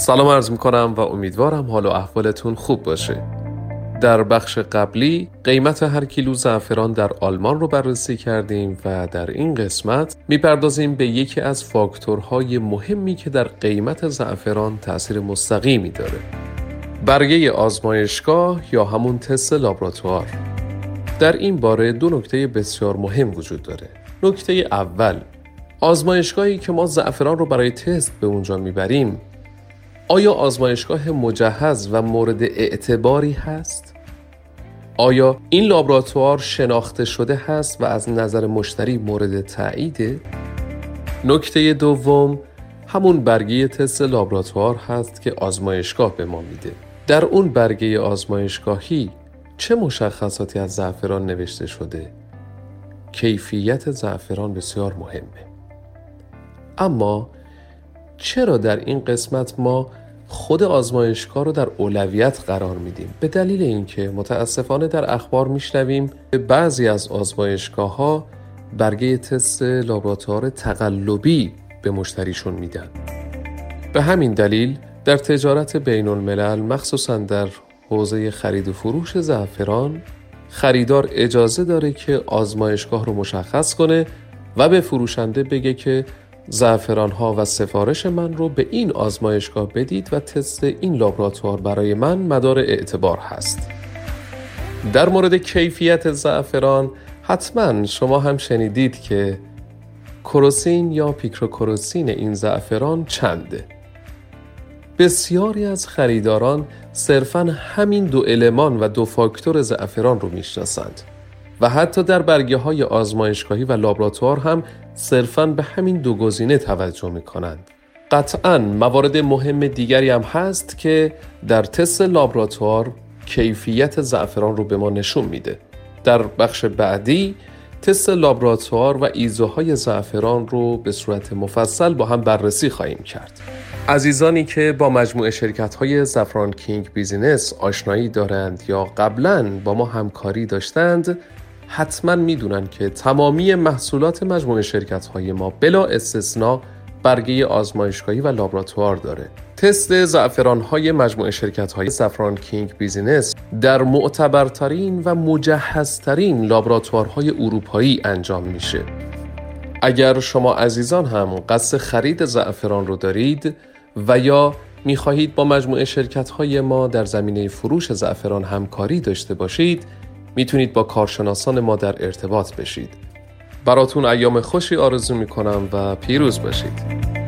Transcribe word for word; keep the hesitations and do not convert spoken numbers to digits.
سلام عرض میکنم و امیدوارم حال و احوالتون خوب باشه. در بخش قبلی قیمت هر کیلو زعفران در آلمان رو بررسی کردیم و در این قسمت میپردازیم به یکی از فاکتورهای مهمی که در قیمت زعفران تأثیر مستقیمی داره. برگه آزمایشگاه یا همون تست لابراتوار. در این باره دو نکته بسیار مهم وجود داره. نکته اول، آزمایشگاهی که ما زعفران رو برای تست به اونجا میبریم آیا آزمایشگاه مجهز و مورد اعتباری هست؟ آیا این لابراتوار شناخته شده هست و از نظر مشتری مورد تاییده؟ نکته دوم، همون برگه تست لابراتوار هست که آزمایشگاه به ما میده. در اون برگه آزمایشگاهی چه مشخصاتی از زعفران نوشته شده؟ کیفیت زعفران بسیار مهمه. اما چرا در این قسمت ما خود آزمایشگاه رو در اولویت قرار میدیم؟ به دلیل اینکه متاسفانه در اخبار میشنویم بعضی از آزمایشگاه‌ها برگه تست لابراتوار تقلبی به مشتریشون میدن. به همین دلیل در تجارت بین الملل، مخصوصاً در حوزه خرید و فروش زعفران، خریدار اجازه داره که آزمایشگاه رو مشخص کنه و به فروشنده بگه که زعفران ها و سفارش من رو به این آزمایشگاه بدید و تست این لابراتوار برای من مدار اعتبار هست. در مورد کیفیت زعفران حتما شما هم شنیدید که کروسین یا پیکروکروسین این زعفران چنده. بسیاری از خریداران صرفاً همین دو المان و دو فاکتور زعفران رو میشناسند و حتی در برگه های آزمایشگاهی و لابراتوار هم صرفاً به همین دو گزینه توجه میکنند. قطعاً موارد مهم دیگری هم هست که در تست لابراتوار کیفیت زعفران رو به ما نشون میده. در بخش بعدی تست لابراتوار و ایزوهای زعفران رو به صورت مفصل با هم بررسی خواهیم کرد. عزیزانی که با مجموعه شرکت‌های زعفران کینگ بیزینس آشنایی دارند یا قبلاً با ما همکاری داشتند، حتما میدونن که تمامی محصولات مجموعه شرکت‌های ما بلا استثناء برگه آزمایشگاهی و لابراتوار داره. تست زعفران‌های مجموعه شرکت‌های زعفران کینگ بیزینس در معتبرترین و مجهزترین لابراتوارهای اروپایی انجام میشه. اگر شما عزیزان هم قصد خرید زعفران رو دارید و یا می‌خواهید با مجموعه شرکت‌های ما در زمینه فروش زعفران همکاری داشته باشید، میتونید با کارشناسان ما در ارتباط بشید. براتون ایام خوشی آرزو میکنم و پیروز باشید.